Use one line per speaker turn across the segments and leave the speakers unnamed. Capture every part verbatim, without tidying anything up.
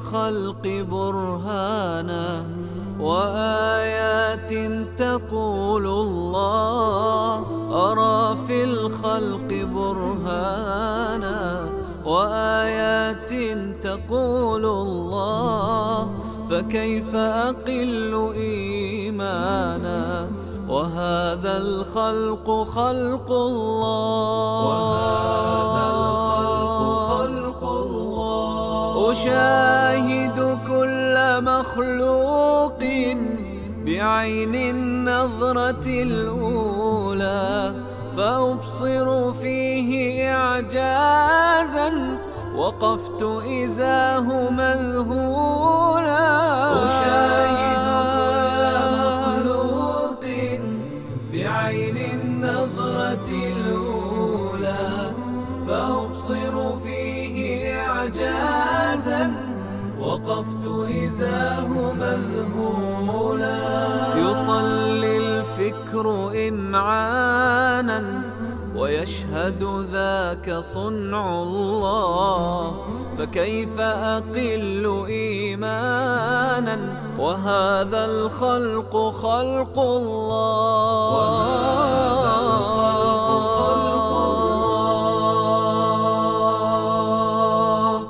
الخلق برهانا وآيات تقول الله أرى في الخلق برهانا وآيات تقول الله فكيف أقل إيمانا وهذا الخلق خلق الله وهذا الخلق خلق الله أشاهد كل مخلوق بعين النظرة الأولى فأبصر فيه إعجازا وقفت إذاه مذهولا أشاهد كل مخلوق بعين النظرة الأولى فأبصر فيه إعجازا وقفت إذاه مذهولا يصلي الفكر إمعانا ويشهد ذاك صنع الله فكيف أقل إيمانا وهذا الخلق خلق الله وهذا الخلق خلق الله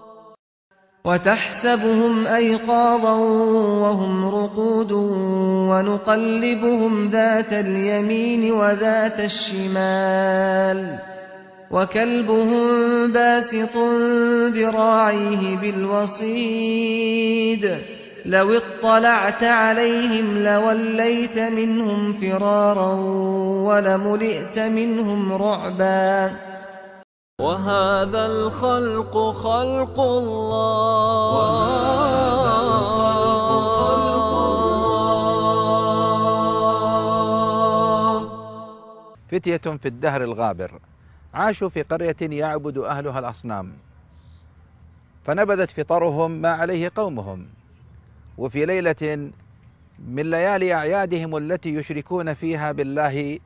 وتحسبهم أيقاظا وهم رقود ونقلبهم ذات اليمين وذات الشمال وكلبهم باسط ذراعيه بالوصيد لو اطلعت عليهم لوليت منهم فرارا ولملئت منهم رعبا
وهذا الخلق خلق الله وهذا الخلق خلق الله
فتية في الدهر الغابر عاشوا في قرية يعبد أهلها الأصنام فنبذت فطرهم ما عليه قومهم وفي ليلة من ليالي أعيادهم التي يشركون فيها بالله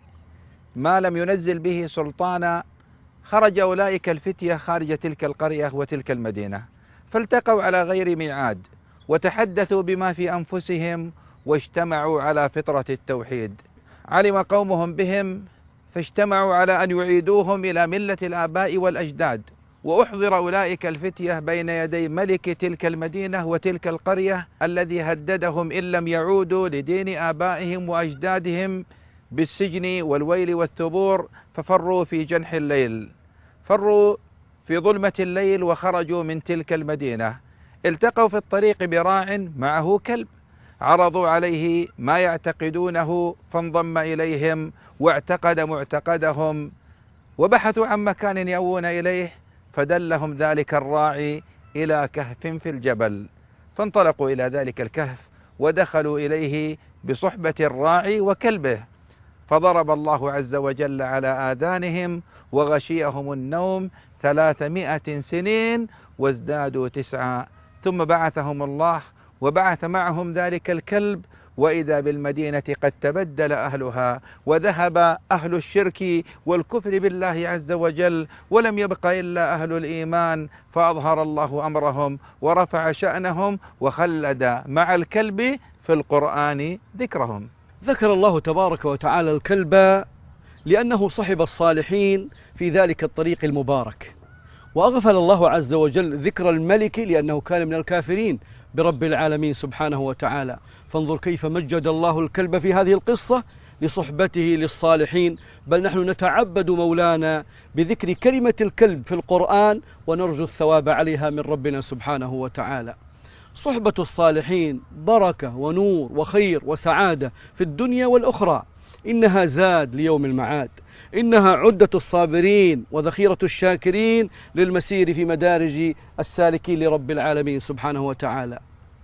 ما لم ينزل به سلطانا خرج أولئك الفتية خارج تلك القرية وتلك المدينة فالتقوا على غير ميعاد وتحدثوا بما في أنفسهم واجتمعوا على فطرة التوحيد علم قومهم بهم فاجتمعوا على أن يعيدوهم إلى ملة الآباء والأجداد وأحضر أولئك الفتية بين يدي ملك تلك المدينة وتلك القرية الذي هددهم إن لم يعودوا لدين آبائهم وأجدادهم بالسجن والويل والثبور ففروا في جنح الليل فروا في ظلمة الليل وخرجوا من تلك المدينة التقوا في الطريق براع معه كلب عرضوا عليه ما يعتقدونه فانضم إليهم واعتقد معتقدهم وبحثوا عن مكان يأوون إليه فدلهم ذلك الراعي إلى كهف في الجبل فانطلقوا إلى ذلك الكهف ودخلوا إليه بصحبة الراعي وكلبه فضرب الله عز وجل على آذانهم وغشيهم النوم ثلاثمائة سنين وازدادوا تسعة ثم بعثهم الله وبعث معهم ذلك الكلب وإذا بالمدينة قد تبدل أهلها وذهب أهل الشرك والكفر بالله عز وجل ولم يبق إلا أهل الإيمان فأظهر الله أمرهم ورفع شأنهم وخلد مع الكلب في القرآن ذكرهم.
ذكر الله تبارك وتعالى الكلب لأنه صحب الصالحين في ذلك الطريق المبارك، وأغفل الله عز وجل ذكر الملك لأنه كان من الكافرين برب العالمين سبحانه وتعالى. فانظر كيف مجد الله الكلب في هذه القصة لصحبته للصالحين، بل نحن نتعبد مولانا بذكر كلمة الكلب في القرآن ونرجو الثواب عليها من ربنا سبحانه وتعالى. صحبة الصالحين بركة ونور وخير وسعادة في الدنيا والأخرى، إنها زاد ليوم المعاد، إنها عدة الصابرين وذخيرة الشاكرين للمسير في مدارج السالكين لرب العالمين سبحانه وتعالى.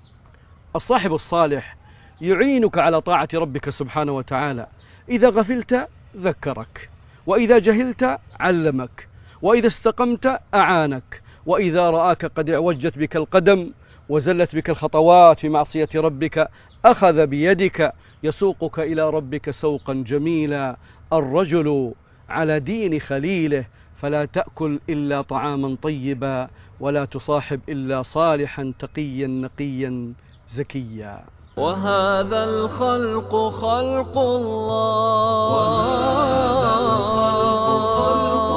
الصاحب الصالح يعينك على طاعة ربك سبحانه وتعالى، إذا غفلت ذكرك، وإذا جهلت علمك، وإذا استقمت أعانك، وإذا رآك قد اعوجت بك القدم وزلت بك الخطوات في معصية ربك أخذ بيدك يسوقك إلى ربك سوقا جميلا. الرجل على دين خليله فلا تأكل إلا طعاما طيبا، ولا تصاحب إلا صالحا تقيا نقيا زكيا.
وهذا الخلق خلق الله، وهذا الخلق خلق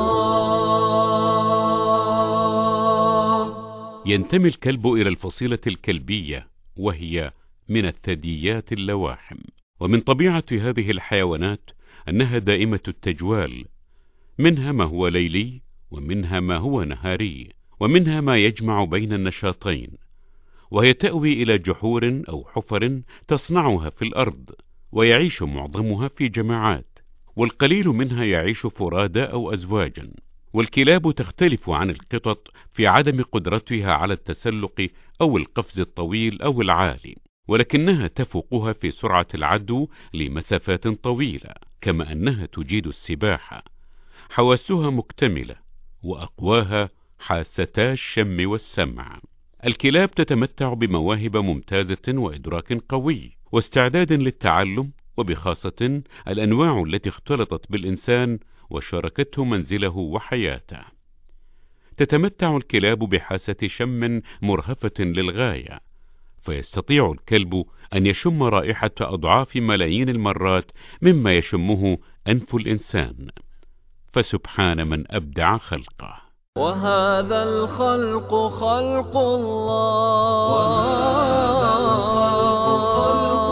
الله.
ينتمي الكلب إلى الفصيلة الكلبية، وهي من الثدييات اللواحم. ومن طبيعة هذه الحيوانات أنها دائمة التجوال، منها ما هو ليلي ومنها ما هو نهاري، ومنها ما يجمع بين النشاطين، وهي تأوي إلى جحور أو حفر تصنعها في الأرض، ويعيش معظمها في جماعات، والقليل منها يعيش فرادى أو أزواجا. والكلاب تختلف عن القطط في عدم قدرتها على التسلق أو القفز الطويل أو العالي، ولكنها تفوقها في سرعة العدو لمسافات طويلة، كما أنها تجيد السباحة. حواسها مكتملة، وأقواها حاستا الشم والسمع. الكلاب تتمتع بمواهب ممتازة وإدراك قوي واستعداد للتعلم، وبخاصة الأنواع التي اختلطت بالإنسان وشاركته منزله وحياته. تتمتع الكلاب بحاسة شم مرهفة للغاية، فيستطيع الكلب أن يشم رائحة أضعاف ملايين المرات مما يشمه أنف الإنسان، فسبحان من أبدع خلقه.
وهذا الخلق خلق الله، وهذا الخلق خلق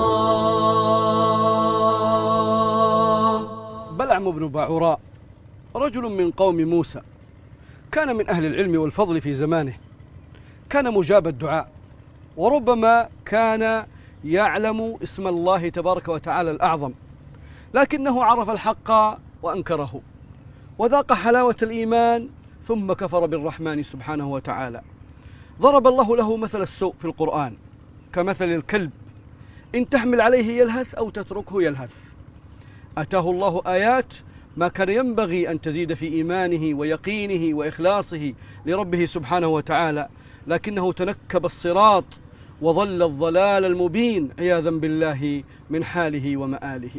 الله.
بلعم بن باعوراء رجل من قوم موسى، كان من أهل العلم والفضل في زمانه، كان مجاب الدعاء، وربما كان يعلم اسم الله تبارك وتعالى الأعظم، لكنه عرف الحق وأنكره، وذاق حلاوة الإيمان ثم كفر بالرحمن سبحانه وتعالى. ضرب الله له مثل السوء في القرآن كمثل الكلب، إن تحمل عليه يلهث أو تتركه يلهث. أتاه الله آيات ما كان ينبغي أن تزيد في إيمانه ويقينه وإخلاصه لربه سبحانه وتعالى، لكنه تنكب الصراط وظل الضلال المبين عياذا بالله من حاله ومآله.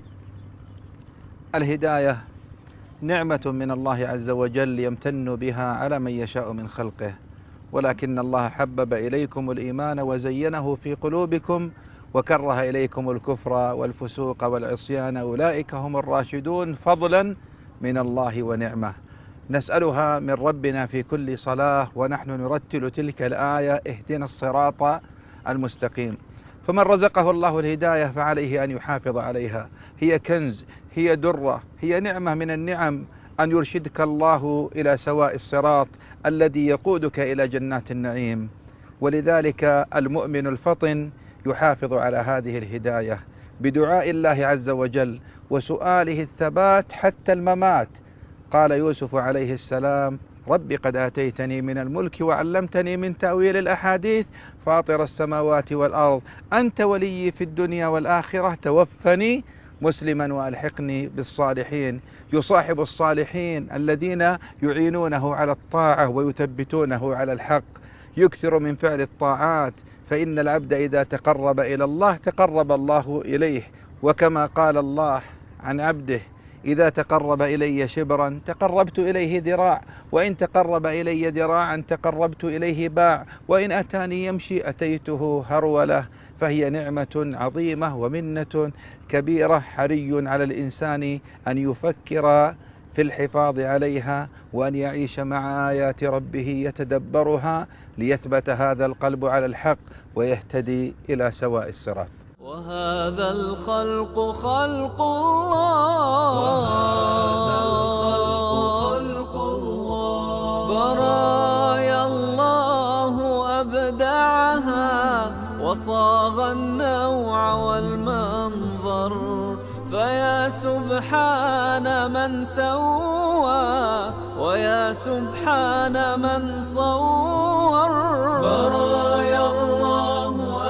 الهداية نعمة من الله عز وجل يمتن بها على من يشاء من خلقه، ولكن الله حبب إليكم الإيمان وزينه في قلوبكم وكره إليكم الكفر والفسوق والعصيان، أولئك هم الراشدون فضلا من الله ونعمة. نسألها من ربنا في كل صلاة ونحن نرتل تلك الآية: اهدنا الصراط المستقيم. فمن رزقه الله الهداية فعليه أن يحافظ عليها، هي كنز، هي درة، هي نعمة من النعم، أن يرشدك الله إلى سواء الصراط الذي يقودك إلى جنات النعيم. ولذلك المؤمن الفطن يحافظ على هذه الهداية بدعاء الله عز وجل وسؤاله الثبات حتى الممات. قال يوسف عليه السلام: رب قد آتيتني من الملك وعلمتني من تأويل الأحاديث فاطر السماوات والأرض أنت ولي في الدنيا والآخرة توفني مسلما وألحقني بالصالحين. يصاحب الصالحين الذين يعينونه على الطاعة ويثبتونه على الحق، يكثر من فعل الطاعات، فإن العبد إذا تقرب إلى الله تقرب الله إليه، وكما قال الله عن عبده: إذا تقرب إلي شبرا تقربت إليه ذراع، وإن تقرب إلي ذراعا تقربت إليه باع، وإن أتاني يمشي أتيته هرولة. فهي نعمة عظيمة ومنة كبيرة، حري على الإنسان أن يفكر في الحفاظ عليها وأن يعيش مع آيات ربه يتدبرها ليثبت هذا القلب على الحق ويهتدي إلى سواء الصراط.
وهذا الخلق خلق الله، وهذا الخلق خلق الله. برايا الله أبدعها وصاغ النوع والمنظر، فيا سبحان من سوى ويا سبحان من صور. برايا الله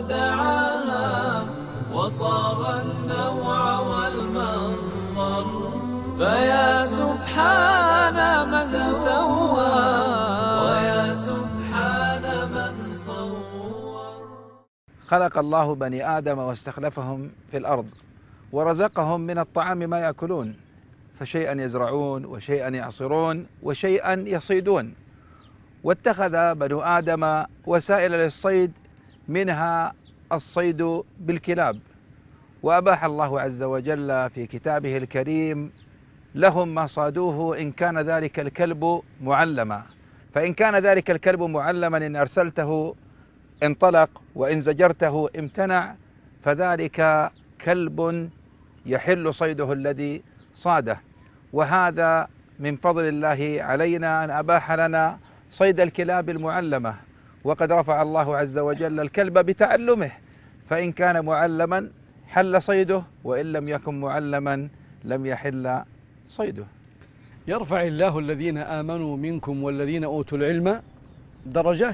أبدعها وصاغ النوع والمنظر، فيا سبحان من سوى ويا سبحان من صور.
خلق الله بني آدم واستخلفهم في الأرض ورزقهم من الطعام ما يأكلون، فشيئا يزرعون وشيئا يعصرون وشيئا يصيدون. واتخذ بنو آدم وسائل للصيد، منها الصيد بالكلاب، وأباح الله عز وجل في كتابه الكريم لهم ما صادوه إن كان ذلك الكلب معلما. فإن كان ذلك الكلب معلما إن أرسلته انطلق وإن زجرته امتنع، فذلك كلب يحل صيده الذي صاده. وهذا من فضل الله علينا أن أباح لنا صيد الكلاب المعلمة، وقد رفع الله عز وجل الكلب بتعلمه، فإن كان معلما حل صيده، وإن لم يكن معلما لم يحل صيده.
يرفع الله الذين آمنوا منكم والذين أوتوا العلم درجات.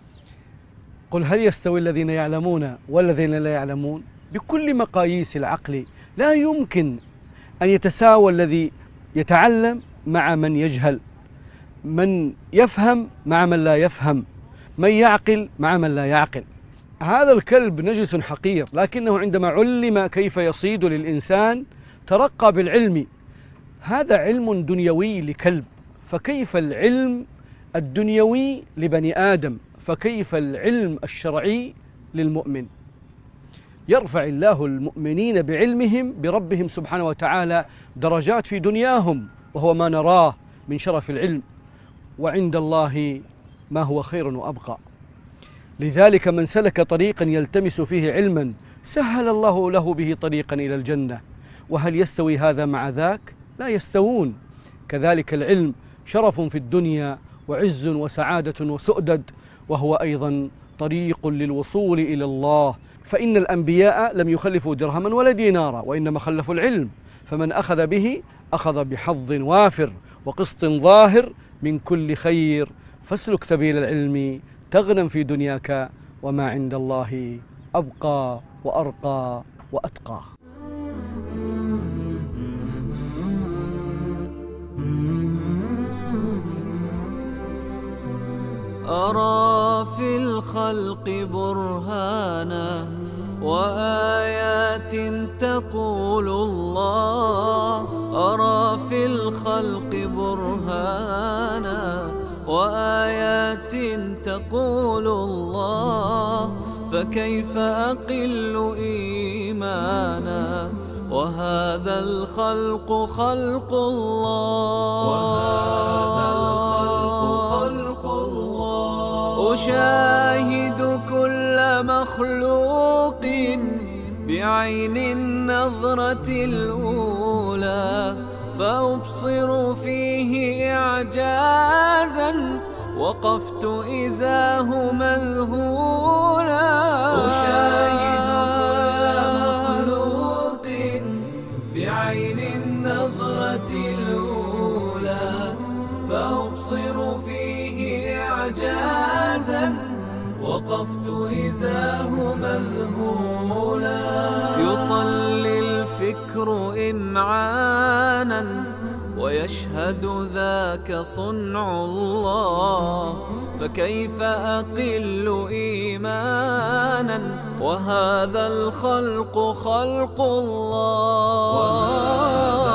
قل هل يستوي الذين يعلمون والذين لا يعلمون؟ بكل مقاييس العقل لا يمكن أن يتساوى الذي يتعلم مع من يجهل، من يفهم مع من لا يفهم، من يعقل مع من لا يعقل. هذا الكلب نجس حقير، لكنه عندما علم كيف يصيد للإنسان ترقى بالعلم. هذا علم دنيوي لكلب، فكيف العلم الدنيوي لبني آدم؟ فكيف العلم الشرعي للمؤمن؟ يرفع الله المؤمنين بعلمهم بربهم سبحانه وتعالى درجات في دنياهم، وهو ما نراه من شرف العلم، وعند الله ما هو خير وأبقى. لذلك من سلك طريقا يلتمس فيه علما سهل الله له به طريقا إلى الجنة. وهل يستوي هذا مع ذاك؟ لا يستوون. كذلك العلم شرف في الدنيا وعز وسعادة وسؤدد، وهو أيضا طريق للوصول إلى الله. فإن الأنبياء لم يخلفوا درهما ولا دينارا، وإنما خلفوا العلم، فمن أخذ به أخذ بحظ وافر وقسط ظاهر من كل خير. فاسلك سبيل العلم تغنم في دنياك، وما عند الله أبقى وأرقى وأتقى.
أرى في الخلق برهانا وآيات تقول الله، أرى في الخلق برهانا وآيات تقول الله، فكيف أقل إيمانا وهذا الخلق خلق الله، وهذا الخلق خلق الله. أشاهد كل مخلوق بعين النظرة الأولى، فأبصر فيه إعجازا وقفت إذاه مذهولا. أشاهد كل مخلوق بعين النظرة الأولى، فأبصر فيه إعجازا وقفت إذاه مذهولا. يصلي الفكر إمعانا ويشهد ذاك صنع الله، فكيف أقل إيمانا وهذا الخلق خلق الله.